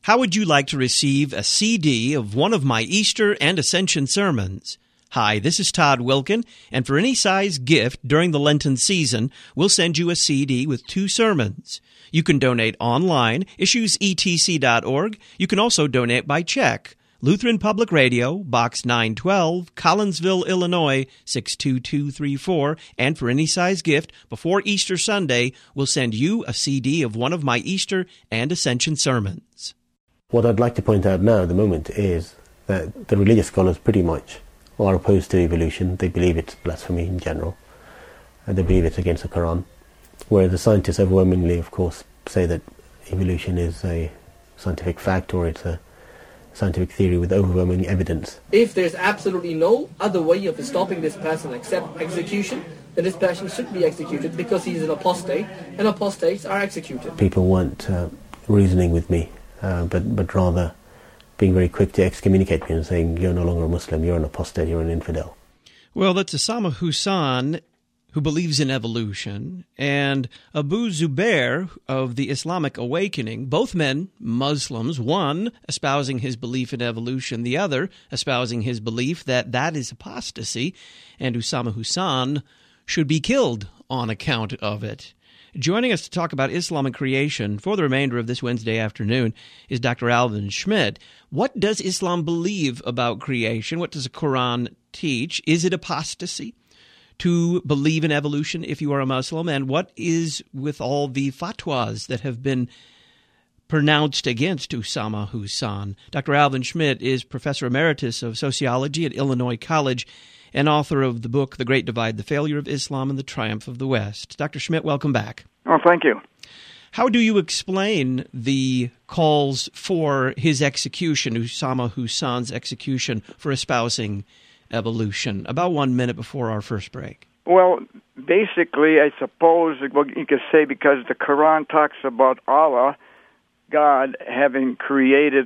How would you like to receive a CD of one of my Easter and Ascension sermons? Hi, this is Todd Wilkin, and for any size gift during the Lenten season, we'll send you a CD with 2 sermons. You can donate online, issuesetc.org. You can also donate by check. Lutheran Public Radio, Box 912, Collinsville, Illinois, 62234. And for any size gift, before Easter Sunday, we'll send you a CD of one of my Easter and Ascension sermons. What I'd like to point out now at the moment is that the religious scholars pretty much are opposed to evolution. They believe it's blasphemy in general, and they believe it's against the Quran. Whereas the scientists overwhelmingly, of course, say that evolution is a scientific fact, or it's a scientific theory with overwhelming evidence. If there's absolutely no other way of stopping this person except execution, then this person should be executed because he's an apostate, and apostates are executed. People weren't reasoning with me, but rather being very quick to excommunicate me and saying, you're no longer a Muslim, you're an apostate, you're an infidel. Well, that's Osama Hussan, who believes in evolution, and Abu Zubair of the Islamic Awakening, both men Muslims, one espousing his belief in evolution, the other espousing his belief that that is apostasy, and Osama Hussan should be killed on account of it. Joining us to talk about Islam and creation for the remainder of this Wednesday afternoon is Dr. Alvin Schmidt. What does Islam believe about creation? What does the Quran teach? Is it apostasy to believe in evolution if you are a Muslim? And what is with all the fatwas that have been pronounced against Osama Hussan? Dr. Alvin Schmidt is Professor Emeritus of Sociology at Illinois College and author of the book, The Great Divide, The Failure of Islam and the Triumph of the West. Dr. Schmidt, welcome back. Oh, thank you. How do you explain the calls for his execution, Osama Hussan's execution, for espousing evolution? About 1 minute before our first break. Well, basically, I suppose you could say because the Quran talks about Allah, God, having created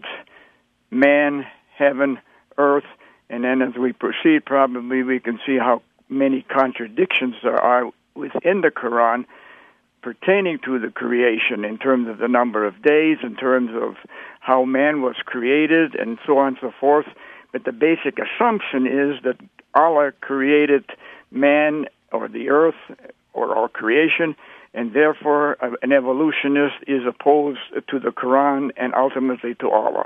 man, heaven, earth, and then as we proceed, probably we can see how many contradictions there are within the Quran pertaining to the creation in terms of the number of days, in terms of how man was created, and so on and so forth. But the basic assumption is that Allah created man or the earth or all creation, and therefore an evolutionist is opposed to the Quran and ultimately to Allah.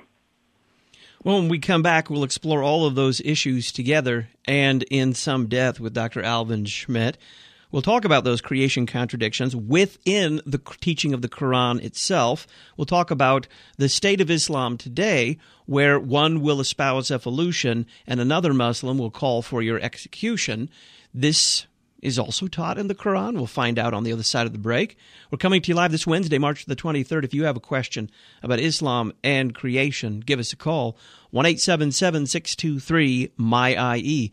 Well, when we come back, we'll explore all of those issues together and in some depth with Dr. Alvin Schmidt. We'll talk about those creation contradictions within the teaching of the Quran itself. We'll talk about the state of Islam today, where one will espouse evolution and another Muslim will call for your execution. This is also taught in the Quran. We'll find out on the other side of the break. We're coming to you live this Wednesday, March the 23rd. If you have a question about Islam and creation, give us a call. 1-877-623-MY-IE,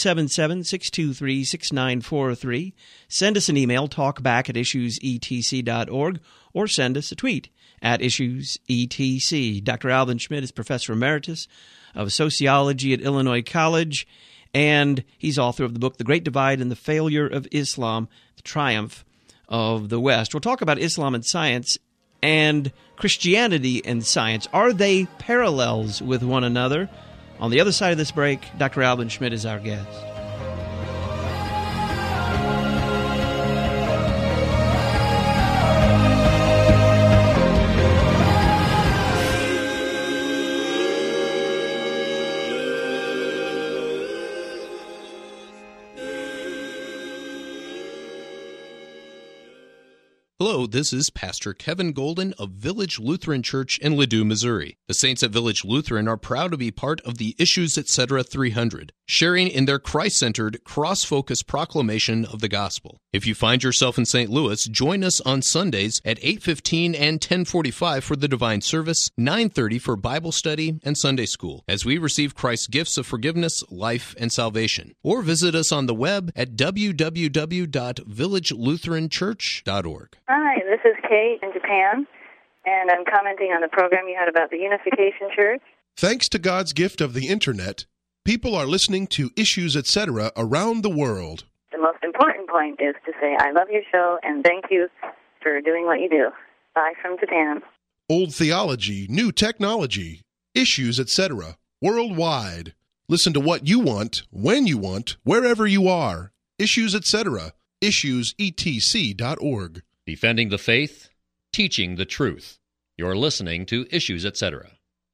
877-623-6943. Send us an email, talkback@issuesetc.org, or send us a tweet @issuesetc. Dr. Alvin Schmidt is Professor Emeritus of Sociology at Illinois College, and he's author of the book, The Great Divide and the Failure of Islam, the Triumph of the West. We'll talk about Islam and science and Christianity and science. Are they parallels with one another? On the other side of this break, Dr. Alvin Schmidt is our guest. Hello, this is Pastor Kevin Golden of Village Lutheran Church in Ladue, Missouri. The saints at Village Lutheran are proud to be part of the Issues Etc. 300, sharing in their Christ-centered, cross-focused proclamation of the gospel. If you find yourself in St. Louis, join us on Sundays at 8:15 and 10:45 for the Divine Service, 9:30 for Bible study and Sunday school, as we receive Christ's gifts of forgiveness, life, and salvation. Or visit us on the web at www.villagelutheranchurch.org. Hi, this is Kate in Japan, and I'm commenting on the program you had about the Unification Church. Thanks to God's gift of the Internet, people are listening to Issues Etc. around the world. The most important point is to say, I love your show, and thank you for doing what you do. Bye from Japan. old theology, new technology, issues, etc. Worldwide. Listen to what you want, when you want, wherever you are. Issues, etc. IssuesETC.org. Defending the faith, teaching the truth. You're listening to Issues, etc.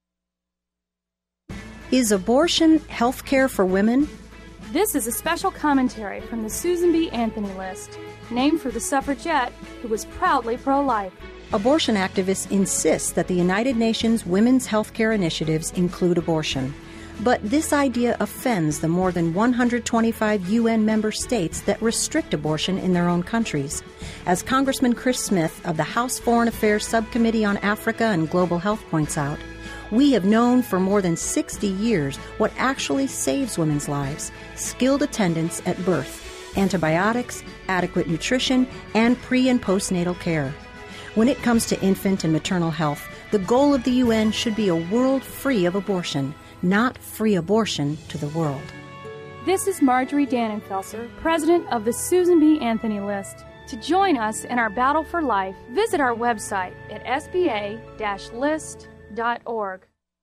Is abortion health care for women? This is a special commentary from the Susan B. Anthony List, named for the suffragette who was proudly pro-life. Abortion activists insist that the United Nations Women's Health Care Initiatives include abortion. But this idea offends the more than 125 UN member states that restrict abortion in their own countries. As Congressman Chris Smith of the House Foreign Affairs Subcommittee on Africa and Global Health points out, we have known for more than 60 years what actually saves women's lives: skilled attendance at birth, antibiotics, adequate nutrition, and pre- and postnatal care. When it comes to infant and maternal health, the goal of the UN should be a world free of abortion, not free abortion to the world. This is Marjorie Dannenfelser, president of the Susan B. Anthony List. To join us in our battle for life, visit our website at sba-list.org.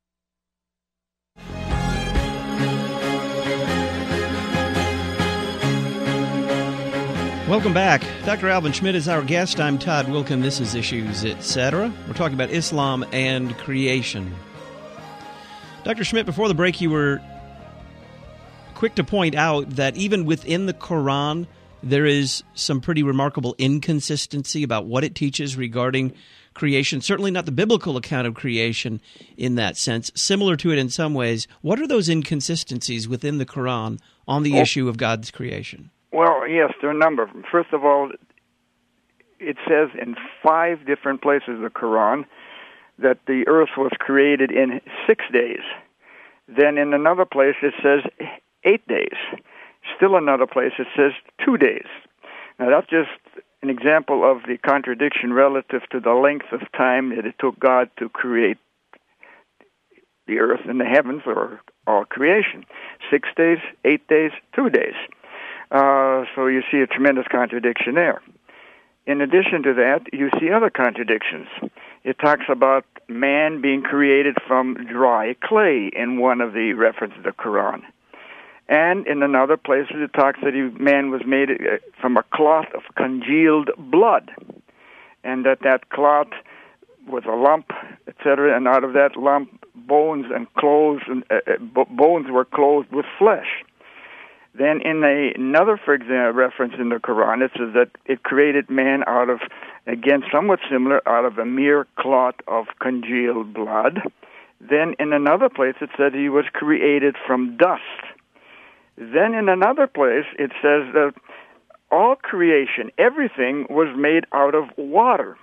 Welcome back. Dr. Alvin Schmidt is our guest. I'm Todd Wilkin. This is Issues, Etc. We're talking about Islam and creation. Dr. Schmidt, before the break, you were quick to point out that even within the Quran, there is some pretty remarkable inconsistency about what it teaches regarding creation. Certainly not the biblical account of creation in that sense. Similar to it in some ways. What are those inconsistencies within the Quran on the issue of God's creation? Well, yes, there are a number of them. First of all, it says in 5 different places in the Quran that the earth was created in 6 days. Then in another place it says 8 days. Still another place it says 2 days. Now that's just an example of the contradiction relative to the length of time that it took God to create the earth and the heavens, or all creation. 6 days, 8 days, 2 days. So you see a tremendous contradiction there. In addition to that, you see other contradictions. It talks about man being created from dry clay in one of the references of the Quran. And in another place, it talks that man was made from a cloth of congealed blood, and that cloth was a lump, etc., and out of that lump, bones and clothes, bones were clothed with flesh. Then in another, for example, reference in the Quran, it says that it created man out of, again, somewhat similar, out of a mere clot of congealed blood. Then in another place, it said he was created from dust. Then in another place, it says that all creation, everything was made out of water.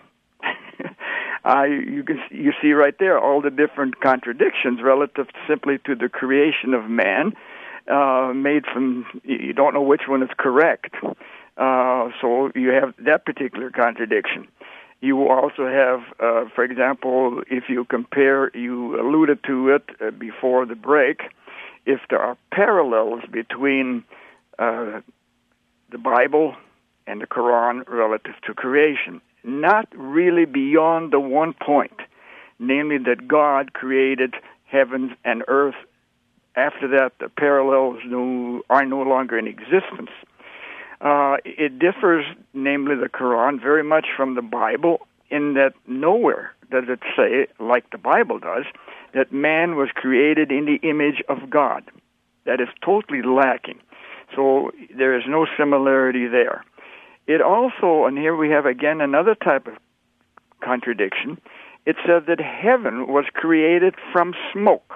You see right there all the different contradictions relative simply to the creation of man. Made from, you don't know which one is correct. So you have that particular contradiction. You also have, for example, if you compare, you alluded to it before the break, if there are parallels between the Bible and the Quran relative to creation, not really beyond the one point, namely that God created heavens and earth. After that, the parallels are no longer in existence. It differs, namely the Quran, very much from the Bible in that nowhere does it say, like the Bible does, that man was created in the image of God. That is totally lacking. So there is no similarity there. It also, and here we have again another type of contradiction, it says that heaven was created from smoke.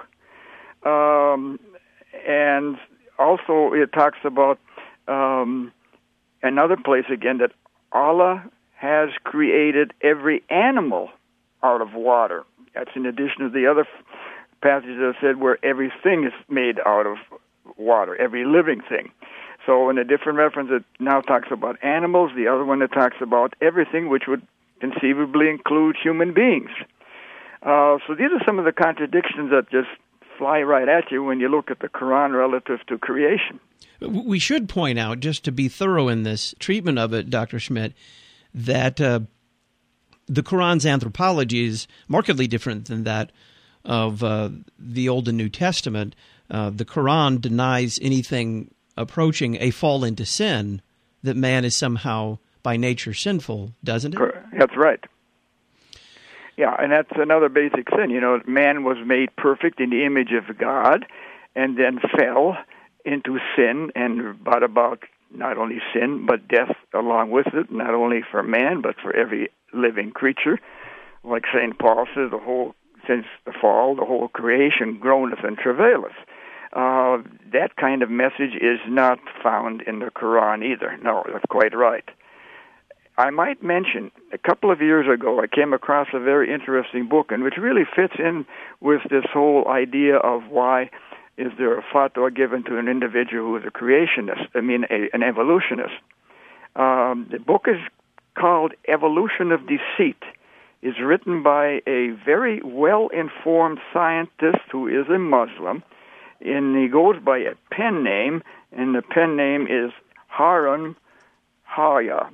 And also it talks about another place again that Allah has created every animal out of water. That's in addition to the other passages that said where everything is made out of water, every living thing. So in a different reference, it now talks about animals. The other one, it talks about everything, which would conceivably include human beings. So these are some of the contradictions that just fly right at you when you look at the Quran relative to creation. We should point out, just to be thorough in this treatment of it, Dr. Schmidt, that the Quran's anthropology is markedly different than that of the Old and New Testament. The Quran denies anything approaching a fall into sin, that man is somehow by nature sinful, doesn't it? That's right. Yeah, and that's another basic sin. You know, man was made perfect in the image of God and then fell into sin and brought about not only sin, but death along with it, not only for man, but for every living creature. Like St. Paul says, since the fall, the whole creation groaneth and travaileth. That kind of message is not found in the Quran either. No, that's quite right. I might mention, a couple of years ago, I came across a very interesting book, and which really fits in with this whole idea of why is there a fatwa given to an individual who is a creationist, an evolutionist. The book is called Evolution of Deceit. It's written by a very well-informed scientist who is a Muslim, and he goes by a pen name, and the pen name is Harun Haya,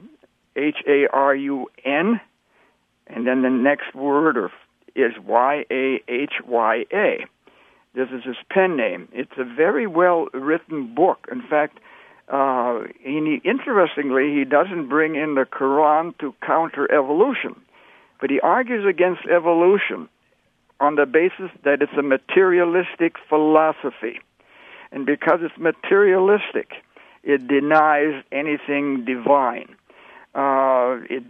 Harun, and then the next word is Yahya. This is his pen name. It's a very well-written book. In fact, interestingly, he doesn't bring in the Quran to counter evolution, but he argues against evolution on the basis that it's a materialistic philosophy. And because it's materialistic, it denies anything divine. It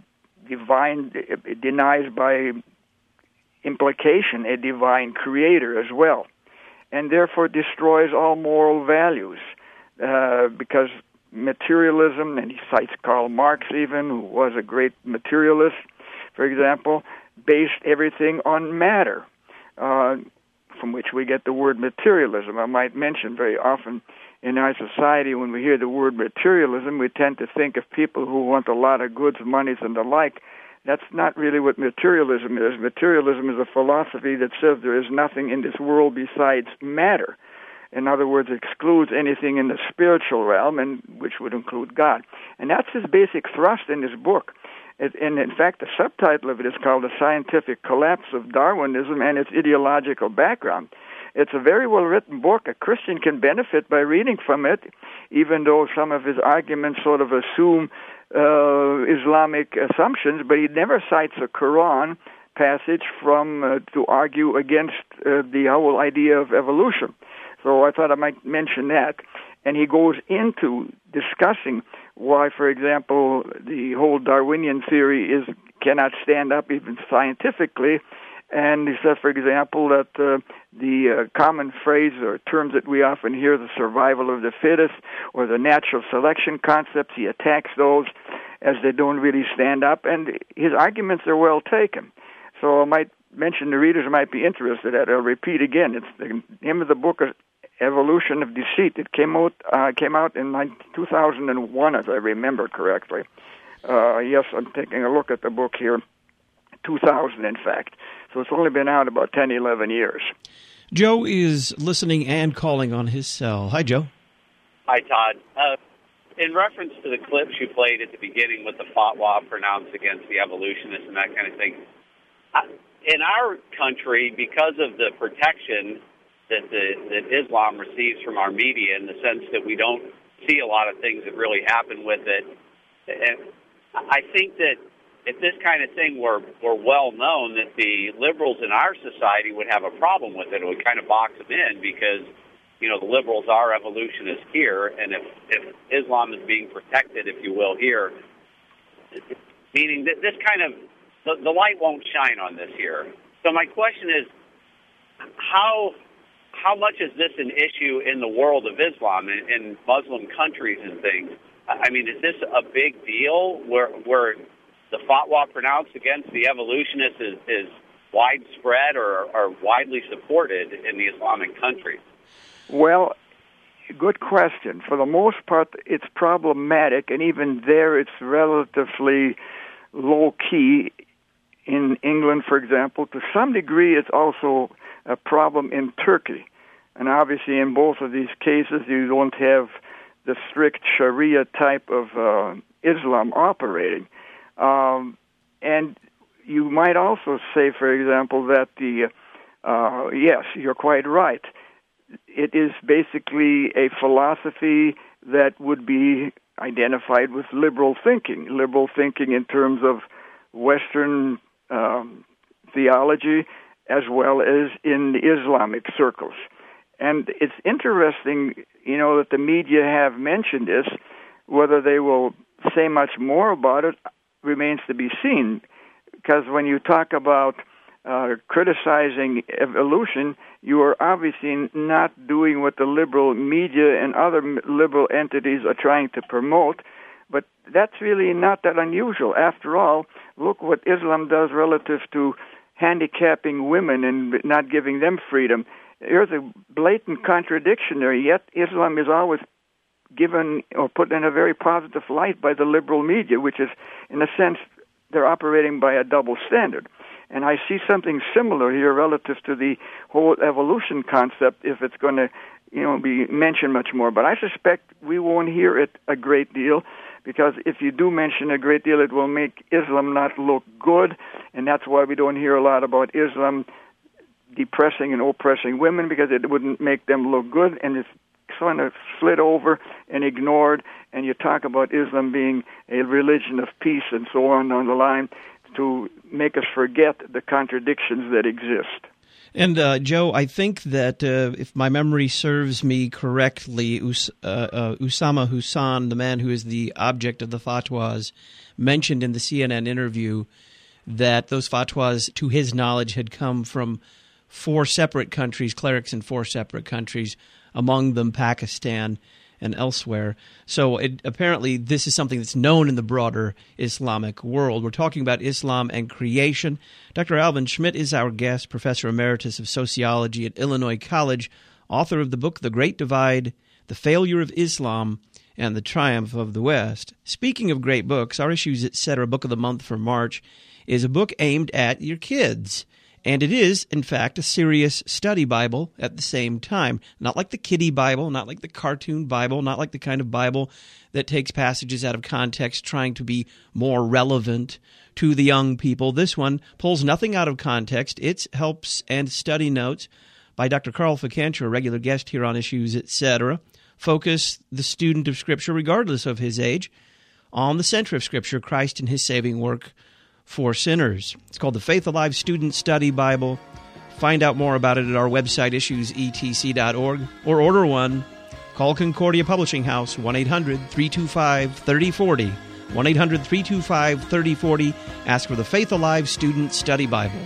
denies by implication a divine creator as well, and therefore destroys all moral values, because materialism, and he cites Karl Marx even, who was a great materialist, for example, based everything on matter, from which we get the word materialism. I might mention very often in our society, when we hear the word materialism, we tend to think of people who want a lot of goods, monies, and the like. That's not really what materialism is. Materialism is a philosophy that says there is nothing in this world besides matter. In other words, it excludes anything in the spiritual realm, and which would include God. And that's his basic thrust in this book. And in fact, the subtitle of it is called The Scientific Collapse of Darwinism and Its Ideological Background. It's a very well-written book. A Christian can benefit by reading from it, even though some of his arguments sort of assume Islamic assumptions, but he never cites a Quran passage to argue against the whole idea of evolution. So I thought I might mention that. And he goes into discussing why, for example, the whole Darwinian theory cannot stand up even scientifically. And he says, for example, that the common phrase or terms that we often hear, the survival of the fittest or the natural selection concepts, he attacks those as they don't really stand up. And his arguments are well taken. So I might mention, the readers might be interested at. I'll repeat again. It's the name of the book is Evolution of Deceit. It came out in 2001, as I remember correctly. Yes, I'm taking a look at the book here. 2000, in fact. So it's only been out about 10, 11 years. Joe is listening and calling on his cell. Hi, Joe. Hi, Todd. In reference to the clips you played at the beginning with the fatwa pronounced against the evolutionists and that kind of thing, in our country, because of the protection that Islam receives from our media, in the sense that we don't see a lot of things that really happen with it, and I think that if this kind of thing were well known, that the liberals in our society would have a problem with it. It would kind of box them in because, you know, the liberals are evolutionists here, and if Islam is being protected, if you will, here, meaning that this kind of, the light won't shine on this here. So my question is, how much is this an issue in the world of Islam, in Muslim countries and things? I mean, is this a big deal where the fatwa pronounced against the evolutionists is widespread or widely supported in the Islamic countries? Well, good question. For the most part, it's problematic, and even there it's relatively low-key. In England, for example, to some degree it's also a problem in Turkey. And obviously in both of these cases you don't have the strict Sharia type of Islam operating. And you might also say, for example, that yes, you're quite right. It is basically a philosophy that would be identified with liberal thinking in terms of Western theology as well as in the Islamic circles. And it's interesting, that the media have mentioned this. Whether they will say much more about it remains to be seen, because when you talk about criticizing evolution, you are obviously not doing what the liberal media and other liberal entities are trying to promote, but that's really not that unusual. After all, look what Islam does relative to handicapping women and not giving them freedom. There's a blatant contradiction there, yet Islam is always given or put in a very positive light by the liberal media, which is, in a sense, they're operating by a double standard. And I see something similar here relative to the whole evolution concept if it's going to, be mentioned much more. But I suspect we won't hear it a great deal, because if you do mention a great deal, it will make Islam not look good, and that's why we don't hear a lot about Islam depressing and oppressing women, because it wouldn't make them look good, and it's sort of slid over and ignored, and you talk about Islam being a religion of peace and so on down the line to make us forget the contradictions that exist. And, Joe, I think that if my memory serves me correctly, Usama Hassan, the man who is the object of the fatwas, mentioned in the CNN interview that those fatwas, to his knowledge, had come from 4 separate countries, clerics in 4 separate countries, among them Pakistan and elsewhere. So apparently this is something that's known in the broader Islamic world. We're talking about Islam and creation. Dr. Alvin Schmidt is our guest, Professor Emeritus of Sociology at Illinois College, author of the book The Great Divide, The Failure of Islam, and the Triumph of the West. Speaking of great books, our Issues Etc. Book of the Month for March is a book aimed at your kids. And it is, in fact, a serious study Bible at the same time. Not like the kiddie Bible, not like the cartoon Bible, not like the kind of Bible that takes passages out of context trying to be more relevant to the young people. This one pulls nothing out of context. It's helps and study notes by Dr. Carl Ficantra, a regular guest here on Issues, Etc., focus the student of Scripture, regardless of his age, on the center of Scripture, Christ and His saving work for sinners. It's called the Faith Alive Student Study Bible. Find out more about it at our website, issuesetc.org, or order one. Call Concordia Publishing House, 1-800-325-3040. 1-800-325-3040. Ask for the Faith Alive Student Study Bible.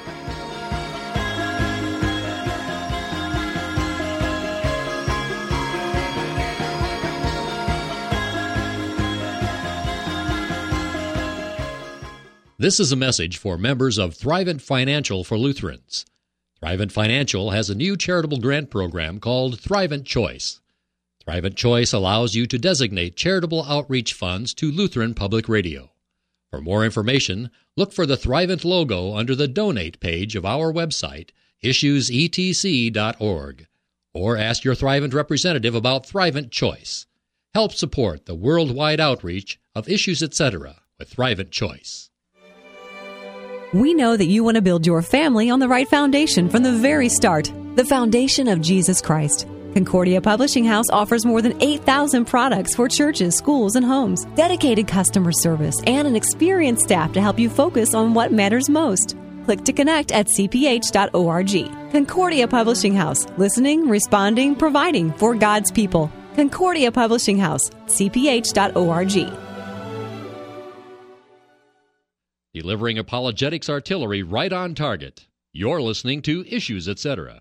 This is a message for members of Thrivent Financial for Lutherans. Thrivent Financial has a new charitable grant program called Thrivent Choice. Thrivent Choice allows you to designate charitable outreach funds to Lutheran Public Radio. For more information, look for the Thrivent logo under the Donate page of our website, issuesetc.org, or ask your Thrivent representative about Thrivent Choice. Help support the worldwide outreach of Issues Etc. with Thrivent Choice. We know that you want to build your family on the right foundation from the very start, the foundation of Jesus Christ. Concordia Publishing House offers more than 8,000 products for churches, schools, and homes, dedicated customer service, and an experienced staff to help you focus on what matters most. Click to connect at cph.org. Concordia Publishing House, listening, responding, providing for God's people. Concordia Publishing House, cph.org. Delivering apologetics artillery right on target. You're listening to Issues, Etc.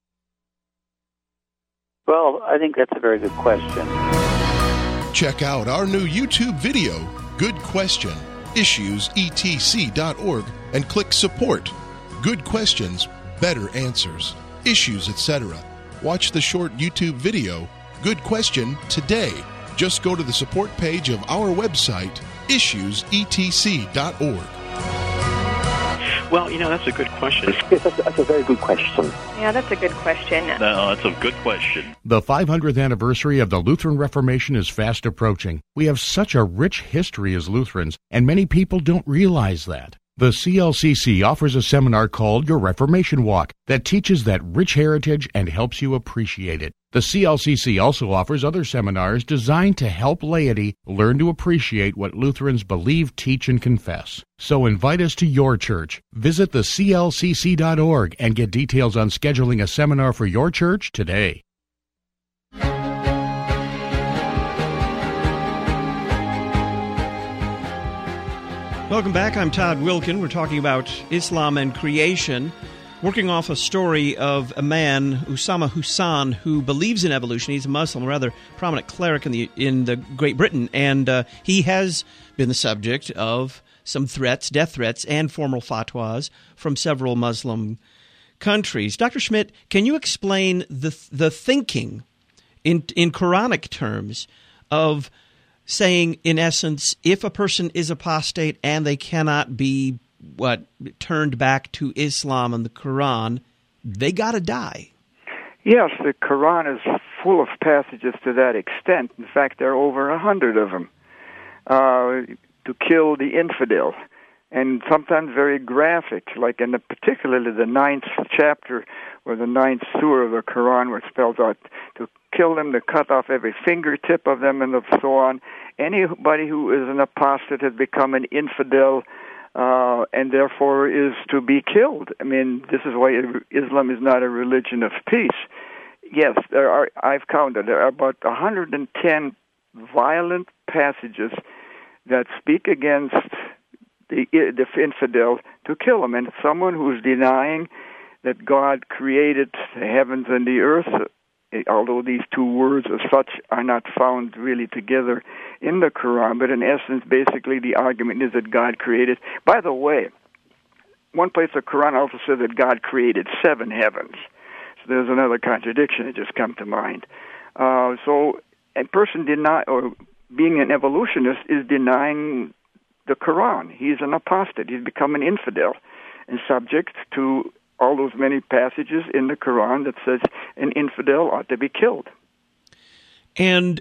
Well, I think that's a very good question. Check out our new YouTube video, Good Question, issuesetc.org, and click Support. Good questions, better answers. Issues, Etc. Watch the short YouTube video, Good Question, today. Just go to the support page of our website, issuesetc.org. Well, that's a good question. Yes, that's a very good question. Yeah, that's a good question. No, that's a good question. The 500th anniversary of the Lutheran Reformation is fast approaching. We have such a rich history as Lutherans, and many people don't realize that. The CLCC offers a seminar called Your Reformation Walk that teaches that rich heritage and helps you appreciate it. The CLCC also offers other seminars designed to help laity learn to appreciate what Lutherans believe, teach, and confess. So invite us to your church. Visit theclcc.org and get details on scheduling a seminar for your church today. Welcome back. I'm Todd Wilkin. We're talking about Islam and creation, working off a story of a man, Usama Hussan, who believes in evolution. He's a Muslim, a rather prominent cleric in the Great Britain, and he has been the subject of some threats, death threats, and formal fatwas from several Muslim countries. Dr. Schmidt, can you explain the thinking in Quranic terms of saying, in essence, if a person is apostate and they cannot be turned back to Islam and the Quran, they got to die? Yes, the Quran is full of passages to that extent. In fact, there are over 100 of them to kill the infidel, and sometimes very graphic, like in particularly the 9th chapter or the 9th surah of the Quran, where it spells out to kill them, to cut off every fingertip of them, and so on. Anybody who is an apostate has become an infidel, and therefore is to be killed. I mean, this is why Islam is not a religion of peace. Yes, I've counted, there are about 110 violent passages that speak against the infidel to kill him. And someone who's denying that God created the heavens and the earth, although these two words as such are not found really together in the Quran, but in essence, basically the argument is that God created. By the way, one place the Quran also says that God created 7 heavens. So there's another contradiction that just come to mind. So a person being an evolutionist is denying the Quran. He's an apostate. He's become an infidel and subject to all those many passages in the Quran that says an infidel ought to be killed. And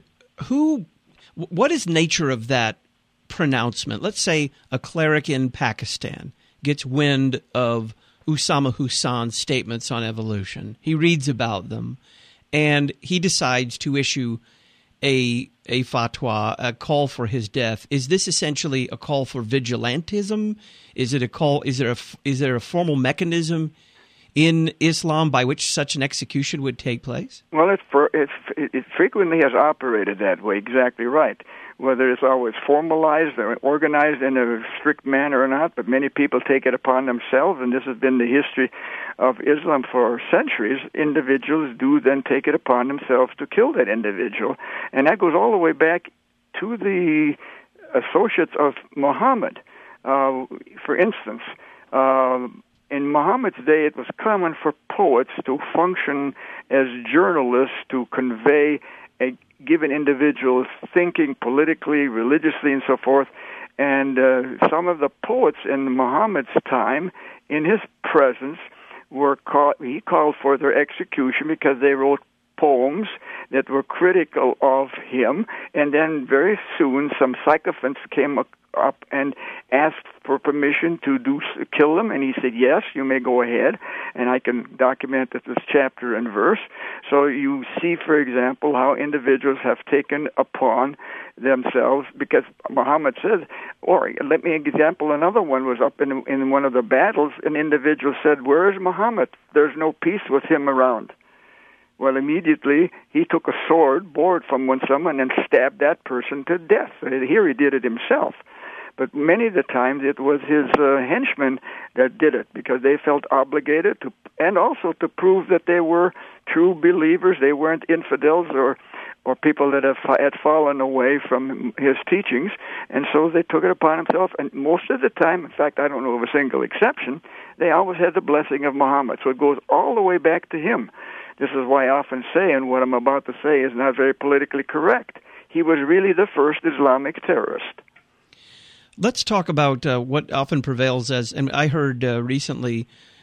what is nature of that pronouncement? Let's say a cleric in Pakistan gets wind of Usama Hussan's statements on evolution. He reads about them, and he decides to issue a fatwa, a call for his death. Is this essentially a call for vigilantism? Is it a call? Is there a formal mechanism in Islam by which such an execution would take place? Well, it frequently has operated that way. Exactly right. Whether it's always formalized or organized in a strict manner or not, but many people take it upon themselves, and this has been the history of Islam for centuries. Individuals do then take it upon themselves to kill that individual, and that goes all the way back to the associates of Muhammad. For instance, in Muhammad's day, it was common for poets to function as journalists to convey a given individual's thinking politically, religiously, and so forth. And some of the poets in Muhammad's time, in his presence, he called for their execution because they wrote poems that were critical of him. And then very soon, some sycophants came up and asked for permission to kill them, and he said, yes, you may go ahead, and I can document this chapter and verse. So you see, for example, how individuals have taken upon themselves, because Muhammad said, or let me example another one, was up in one of the battles, an individual said, where is Muhammad? There's no peace with him around. Well, immediately he took a sword, bore it from someone, and stabbed that person to death. Here he did it himself. But many of the times it was his henchmen that did it because they felt obligated to, and also to prove that they were true believers. They weren't infidels or people that had fallen away from his teachings. And so they took it upon themselves. And most of the time, in fact, I don't know of a single exception, they always had the blessing of Muhammad. So it goes all the way back to him. This is why I often say, and what I'm about to say is not very politically correct, he was really the first Islamic terrorist. Let's talk about what often prevails as, and I heard recently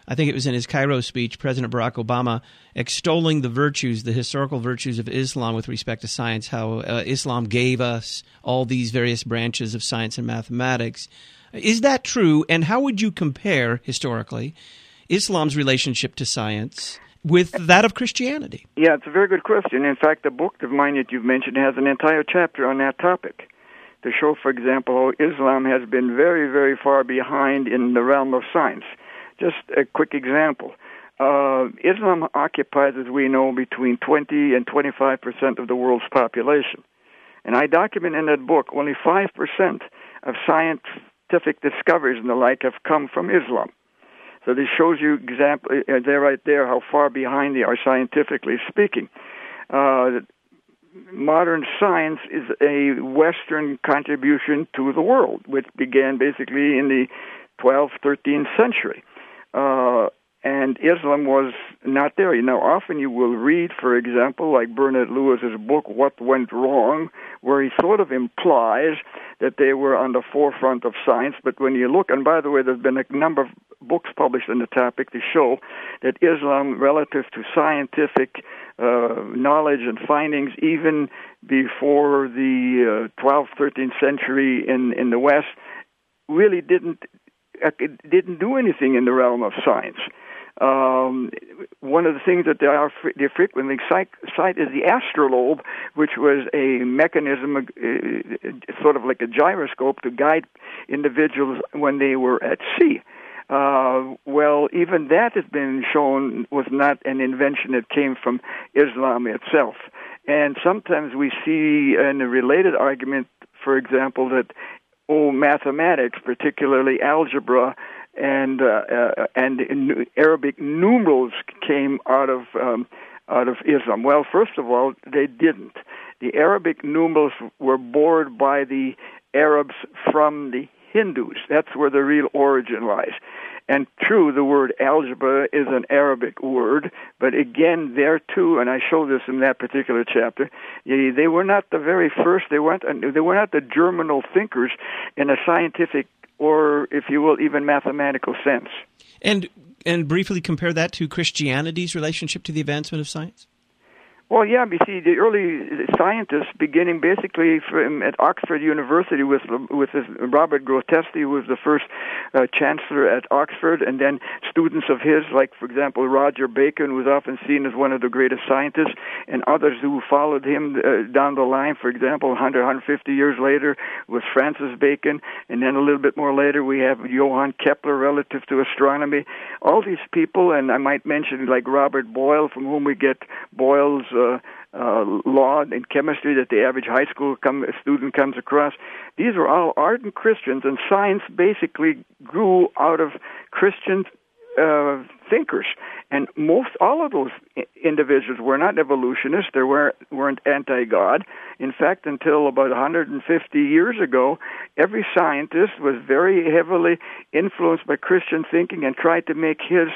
I think it was in his Cairo speech, President Barack Obama extolling the virtues, the historical virtues of Islam with respect to science, how Islam gave us all these various branches of science and mathematics. Is that true? And how would you compare, historically, Islam's relationship to science with that of Christianity? Yeah, it's a very good question. In fact, the book of mine that you've mentioned has an entire chapter on that topic to show, for example, how Islam has been very, very far behind in the realm of science. Just a quick example. Islam occupies, as we know, between 20 and 25% of the world's population. And I document in that book only 5% of scientific discoveries and the like have come from Islam. So this shows you right there how far behind they are scientifically speaking. Modern science is a Western contribution to the world, which began basically in the 12th, 13th century. And Islam was not there. Now, often you will read, for example, like Bernard Lewis's book, What Went Wrong, where he sort of implies that they were on the forefront of science. But when you look, and by the way, there's been a number of books published on the topic to show that Islam, relative to scientific knowledge and findings, even before the 12th, 13th century in the West, really didn't do anything in the realm of science. One of the things that they frequently cite is the astrolabe, which was a mechanism, sort of like a gyroscope, to guide individuals when they were at sea. Well, even that has been shown was not an invention that came from Islam itself. And sometimes we see in a related argument, for example, that mathematics, particularly algebra and Arabic numerals, came out of Islam. Well, first of all, they didn't. The Arabic numerals were borrowed by the Arabs from the Hindus. That's where the real origin lies. And true, the word algebra is an Arabic word, but again, there too, and I show this in that particular chapter, they were not the very first. They were not the germinal thinkers in a scientific or, if you will, even mathematical sense. And briefly compare that to Christianity's relationship to the advancement of science? Well, yeah, you see, the early scientists, beginning basically at Oxford University with Robert Groteschi, who was the first chancellor at Oxford, and then students of his, like, for example, Roger Bacon, who was often seen as one of the greatest scientists, and others who followed him down the line. For example, 150 years later was Francis Bacon, and then a little bit more later we have Johann Kepler relative to astronomy. All these people, and I might mention like Robert Boyle, from whom we get Boyle's law in chemistry that the average high school student comes across. These were all ardent Christians, and science basically grew out of Christian thinkers. And all of those individuals were not evolutionists. They weren't anti-God. In fact, until about 150 years ago, every scientist was very heavily influenced by Christian thinking and tried to make his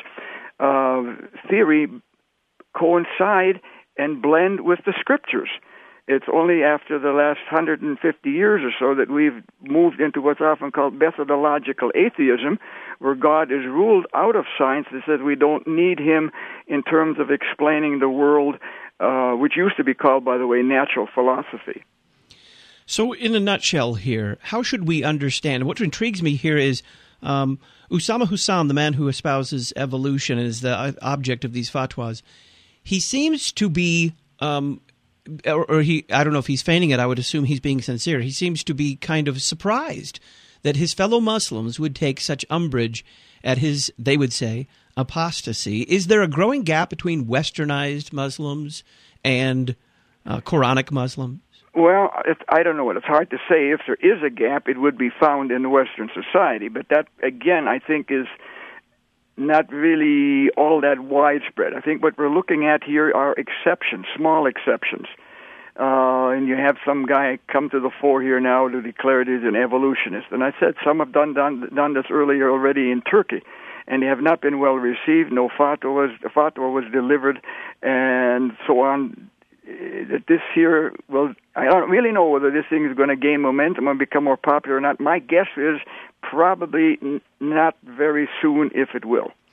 theory coincide and blend with the Scriptures. It's only after the last 150 years or so that we've moved into what's often called methodological atheism, where God is ruled out of science. That says we don't need him in terms of explaining the world, which used to be called, by the way, natural philosophy. So in a nutshell here, how should we understand? What intrigues me here is Usama Hussam, the man who espouses evolution and is the object of these fatwas. He seems to be, I don't know if he's feigning it, I would assume he's being sincere. He seems to be kind of surprised that his fellow Muslims would take such umbrage at his, they would say, apostasy. Is there a growing gap between westernized Muslims and Quranic Muslims? Well, I don't know. It's hard to say. If there is a gap, it would be found in Western society. But that, again, I think is not really all that widespread. I think what we're looking at here are exceptions, small exceptions. And you have some guy come to the fore here now to declare it as an evolutionist. And I said some have done this earlier already in Turkey, and they have not been well received. No fatwa was delivered, and so on. This here, well, I don't really know whether this thing is going to gain momentum and become more popular or not. My guess is probably not very soon, if it will.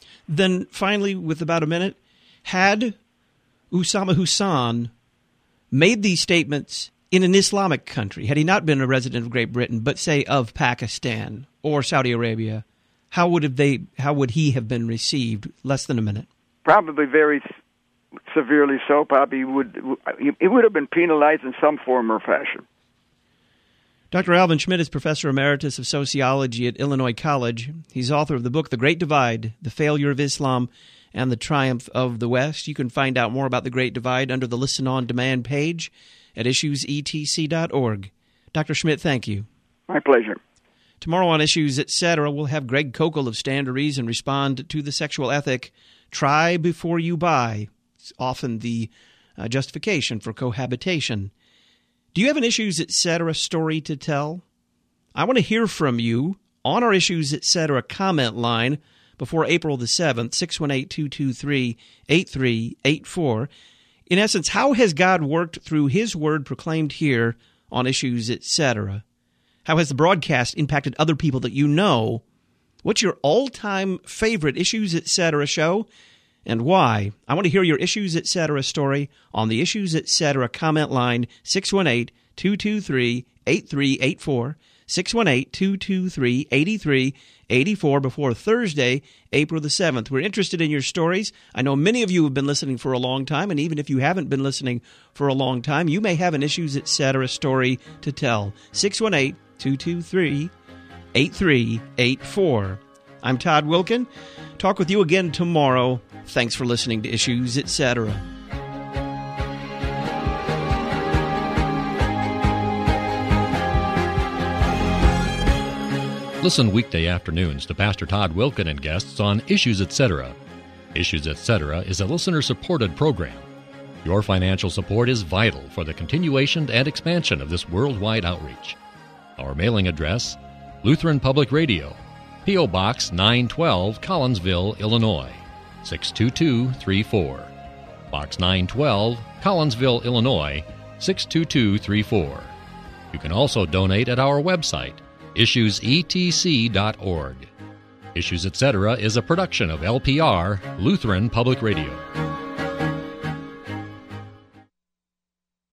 Then finally, with about a minute, had Osama Hussein made these statements in an Islamic country, had he not been a resident of Great Britain, but say of Pakistan or Saudi Arabia, how would he have been received? Less than a minute. Probably very severely so. Probably he would have been penalized in some form or fashion. Dr. Alvin Schmidt is Professor Emeritus of Sociology at Illinois College. He's author of the book The Great Divide, The Failure of Islam and the Triumph of the West. You can find out more about The Great Divide under the Listen On Demand page at issuesetc.org. Dr. Schmidt, thank you. My pleasure. Tomorrow on Issues Etc., we'll have Greg Kokel of Stand to Reason respond to the sexual ethic, try before you buy. It's often the justification for cohabitation. Do you have an Issues Etc. story to tell? I want to hear from you on our Issues Etc. comment line before April the 7th, 618-223-8384. In essence, how has God worked through His Word proclaimed here on Issues Etc.? How has the broadcast impacted other people that you know? What's your all-time favorite Issues Etc. show, and why? I want to hear your Issues Etc. story on the Issues Etc. comment line, 618-223-8384, 618-223-8384 before Thursday, April the 7th. We're interested in your stories. I know many of you have been listening for a long time, and even if you haven't been listening for a long time, you may have an Issues Etc. story to tell. 618-223-8384. I'm Todd Wilkin. Talk with you again tomorrow. Thanks for listening to Issues Etc. Listen weekday afternoons to Pastor Todd Wilkin and guests on Issues Etc. Issues Etc. is a listener-supported program. Your financial support is vital for the continuation and expansion of this worldwide outreach. Our mailing address, Lutheran Public Radio, P.O. Box 912, Collinsville, Illinois, 62234. Box 912, Collinsville, Illinois, 62234. You can also donate at our website, issuesetc.org. Issues Etc. is a production of LPR, Lutheran Public Radio.